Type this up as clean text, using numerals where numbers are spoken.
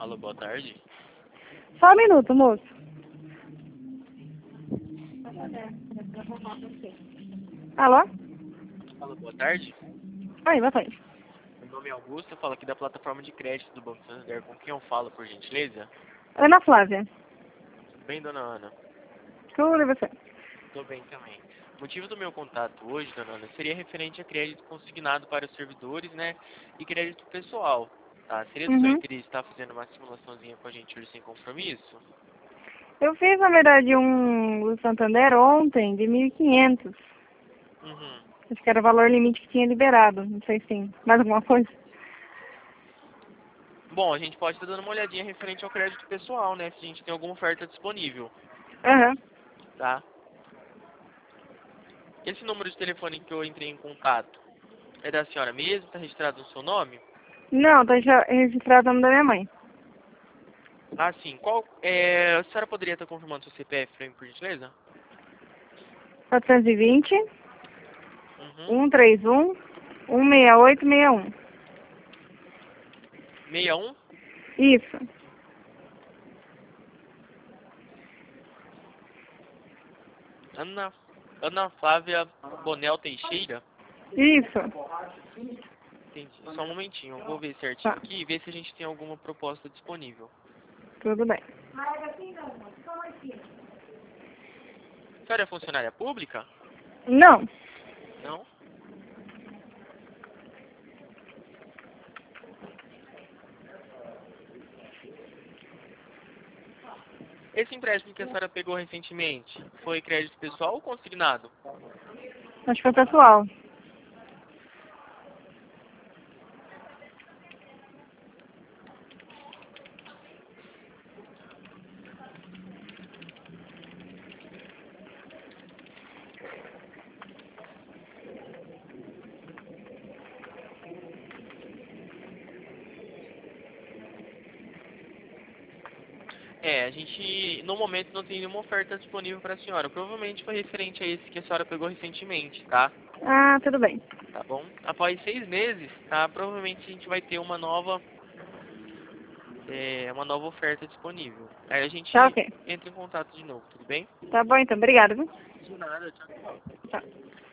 Alô, boa tarde. Só um minuto, moço. Alô? Alô, boa tarde. Oi, boa tarde. Meu nome é Augusto, eu falo aqui da plataforma de crédito do Banco Santander. Com quem eu falo, por gentileza? Ana Flávia. Tudo bem, dona Ana? Tudo e você? Estou bem também. O motivo do meu contato hoje, dona Ana, seria referente a crédito consignado para os servidores, né? E crédito pessoal, tá? Seria do seu Uhum. interesse estar fazendo uma simulaçãozinha com a gente hoje sem compromisso? Eu fiz, na verdade, um do Santander ontem de 1.500. Uhum. Acho que era o valor limite que tinha liberado. Não sei se tem mais alguma coisa. Bom, a gente pode estar dando uma olhadinha referente ao crédito pessoal, né? Se a gente tem alguma oferta disponível, Aham. tá? Esse número de telefone que eu entrei em contato é da senhora mesmo? Está registrado no seu nome? Não, tá já registrado o nome da minha mãe. Ah, sim. A senhora poderia estar confirmando seu CPF para mim, por gentileza? 420 Uhum. 131 16861. 61? Isso. Ana, Ana Flávia Bonel Teixeira? Isso. Entendi. Só um momentinho, eu vou ver certinho Tá. aqui e ver se a gente tem alguma proposta disponível. Tudo bem. A senhora é funcionária pública? Não. Não? Esse empréstimo que a senhora pegou recentemente foi crédito pessoal ou consignado? Acho que foi pessoal. É, a gente no momento não tem nenhuma oferta disponível para a senhora. Provavelmente foi referente a esse que a senhora pegou recentemente, tá? Ah, tudo bem. Tá bom? Após 6 meses, tá? Provavelmente a gente vai ter uma nova oferta disponível. Aí a Tá gente ok. entra em contato de novo, tudo bem? Tá bom então. Obrigada, viu? De nada, tchau, tchau. Tchau.